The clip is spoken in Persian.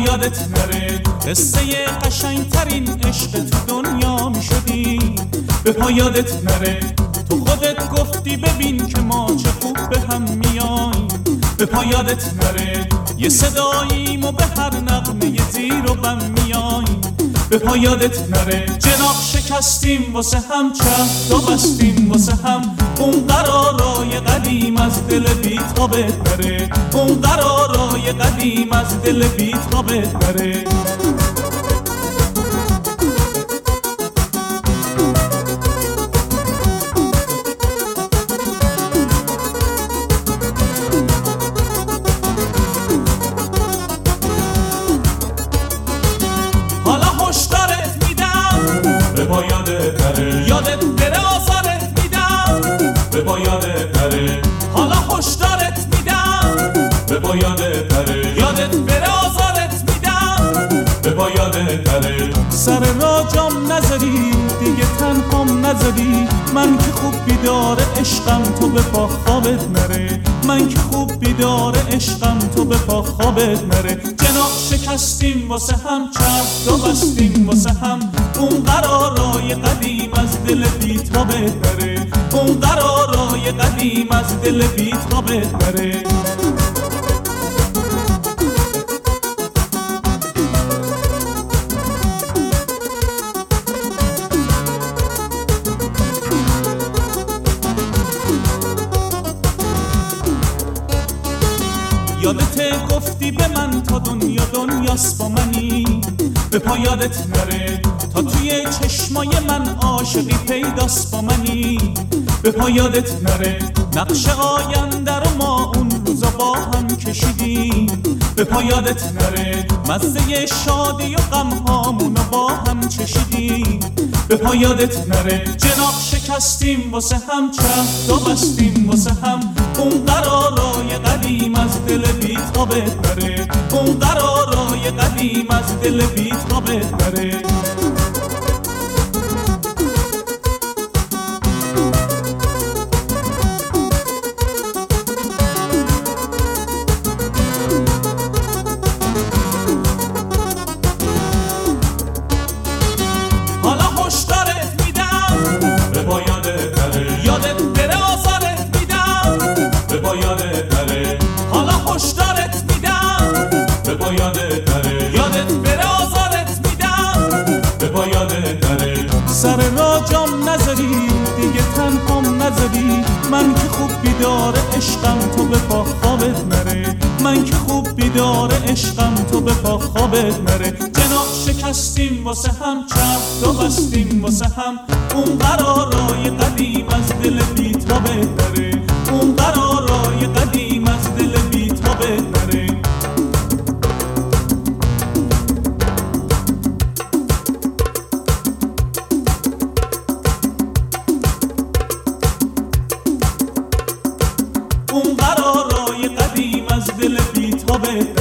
یادت نره قصه قشنگترین عشق تو دنیا می شدیم. به پا یادت نره تو خودت گفتی ببین که ما چه خوب به هم میاییم. به پا یادت نره یه صداییم و به هر نغمه یه زیر و بم میاییم. به پا یادت نره جناق شکستیم واسه هم، چهد و بستیم واسه هم. اون قرارای قدیم از دل بی‌تابت نره، اون قرارای قدیم از دل بی‌تابت نره. یادت بره آزارت میدم، به پا یادت نره. حالا هشدارت میدم، به پا یادت نره. یادت بره آزارت میدم، به پا یادت نره. سر راجام نذاری دیگه تنهام نذاری، من که خوب بیدار عشقم تو به پا خوابت نره. من که خوب بیدار عشقم تو به پا خوابت نره. جناق شکستیم واسه هم، چهد و بستیم واسه هم. اون قرارای قدیم از دل بی‌تابت نره، اون قرارای قدیم از دل بی‌تابت نره. یادت گفتی به من تا دنیا دنیاست با منی. به پا یادت نره تا توی چشمای من عاشقی پیداست با منی. به پا یادت نره نقش آینده رو ما اون روزا با هم کشیدیم. به پا یادت نره مزه شادی و غم هامونو با هم چشیدیم. به پا یادت نره جناق شکستیم واسه هم، چهد و بستیم واسه هم. اون قرارای قدیم از دل بی‌تابت نره، اون قرارای قدیم از دل بی‌تابت نره. حالا هشدارت میدم، به پا یادت نره. یادت بره آزارت میدم، به پا یادت نره. حالا هشدارت میدم، به پا یادت نره. یادت بره آزارت میدم، به پا یادت نره. سر راجام نذاری دیگه تنهام نذاری، من که خوب بیدار عشقم تو به پا خوابت نره. من که خوب بیدار عشقم تو به پا خوابت نره. جناق شکستیم واسه هم، چهد و بستیم واسه هم. اون قرارای قدیم از دل بی‌تابت نره، اون قرارای قدیم از دل بی‌تابت نره. اون قرارای قدیم از دل بی‌تابت